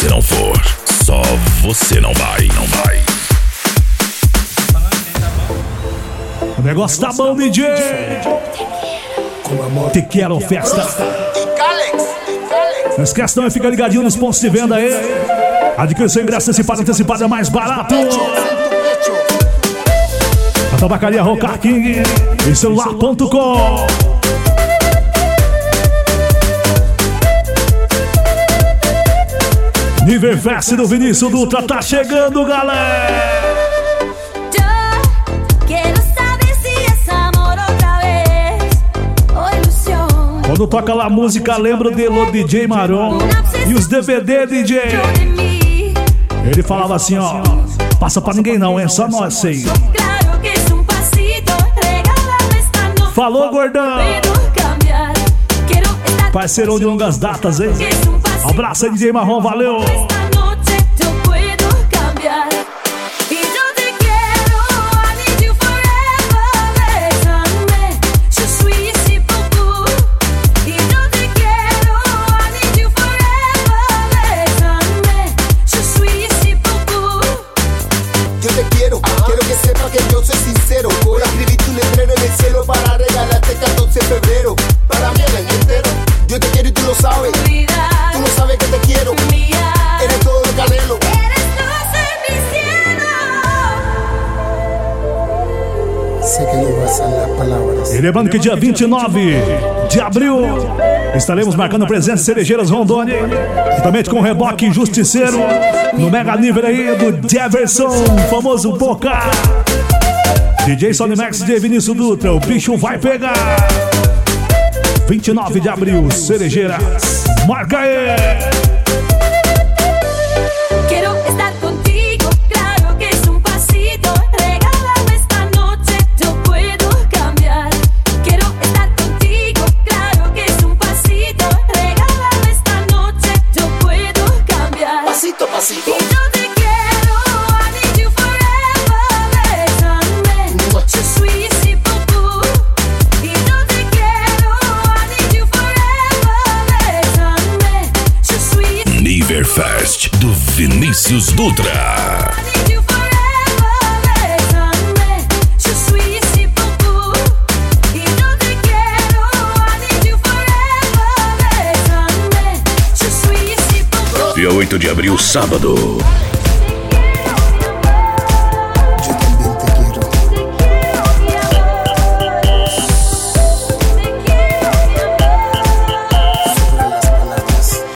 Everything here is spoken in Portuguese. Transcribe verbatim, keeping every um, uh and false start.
você não for, só você não vai, não vai. O negócio tá bom, D J. Te quero festa. Não esquece não, fica ligadinho nos pontos de venda aí. Adquire seu ingresso antecipado, antecipado é mais barato. A tabacaria Rocar King e celular ponto com. Nível Fest do Vinícius Dutra tá chegando, galera. Quando toca lá a música, lembro de Lo D J Maron e os D V D D J. Ele falava assim, ó: passa pra ninguém não, é só nós, sei. Falou, gordão. Parceirão de longas datas, hein? Abraço aí, D J Marrom, valeu. E lembrando que dia vinte e nove de abril estaremos marcando presença em Cerejeiras, Rondônia, juntamente com o Reboque Justiceiro, no mega nível aí do Jefferson, famoso Boca. D J Sony Max, D J Vinícius Dutra, o bicho vai pegar. vinte e nove de abril, Cerejeiras, marca aí. Fest do Vinícius Dutra. Dia oito de abril, sábado.